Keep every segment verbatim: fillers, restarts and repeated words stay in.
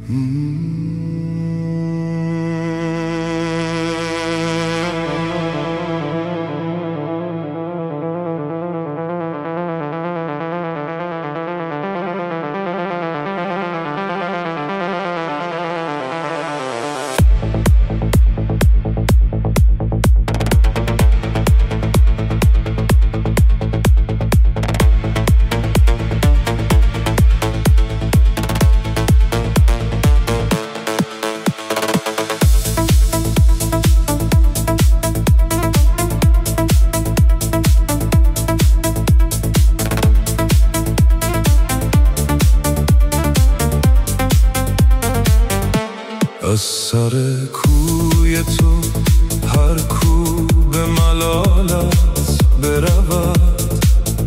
از سر کوی تو هر کو به ملالت برود،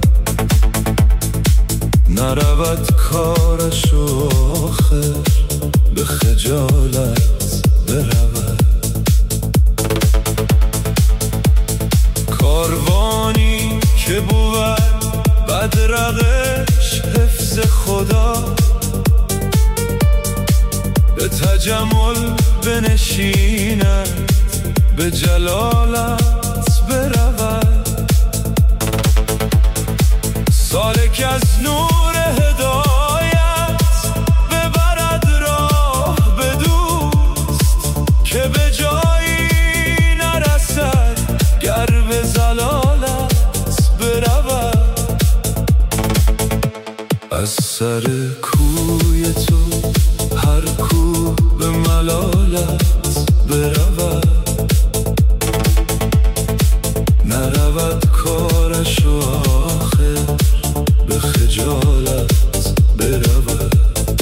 نرود کارش و آخر به خجالت برود. کاروانی که بود بدرقش حفظ خدا، به تجمل بنشیند به جلالت برود. سالک از نور هدایت ببرد راه به دوست، که به جایی نرسد گر به زلالت برود. از سر کوی تو هر کو به ملالت برود، نرود کارش و آخر به خجالت برود.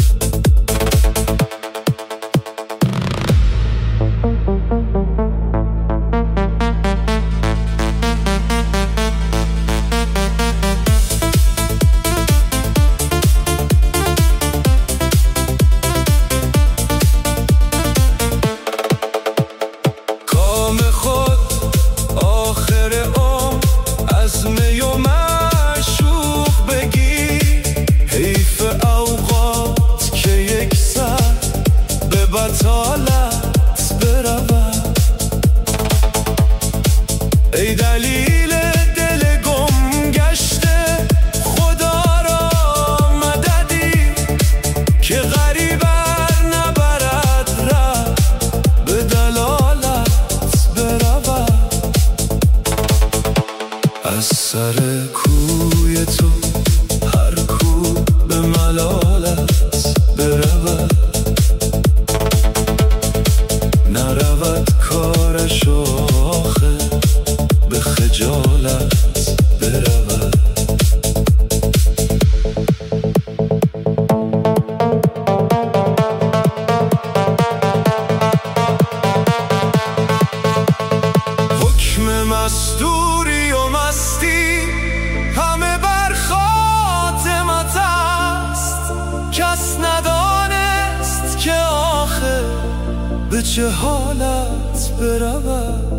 ای دلیل دل گم گشته خدا را مددی، که غریبر نبرد ره به دلالت برود. از سر کوی تو هر کو به ملالت برود، نرود کارش و آخر به خجالت برود. حکم مستوری و مستی همه بر خاتمت است، کس ندانست که آخر به چه حالت برود.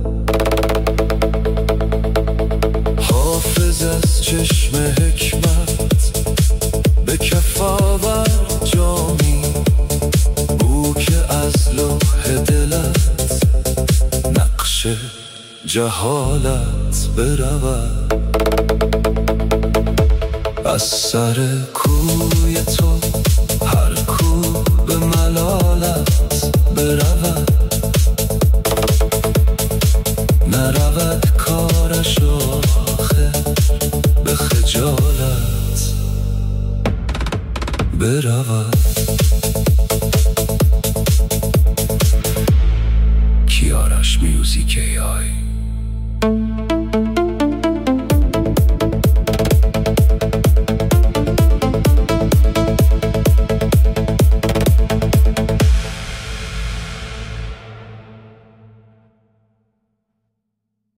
حافظ از چشم حکمت به کف آور جامی، بو که از لوح دلت نقش جهالت برود. از سر کوی تو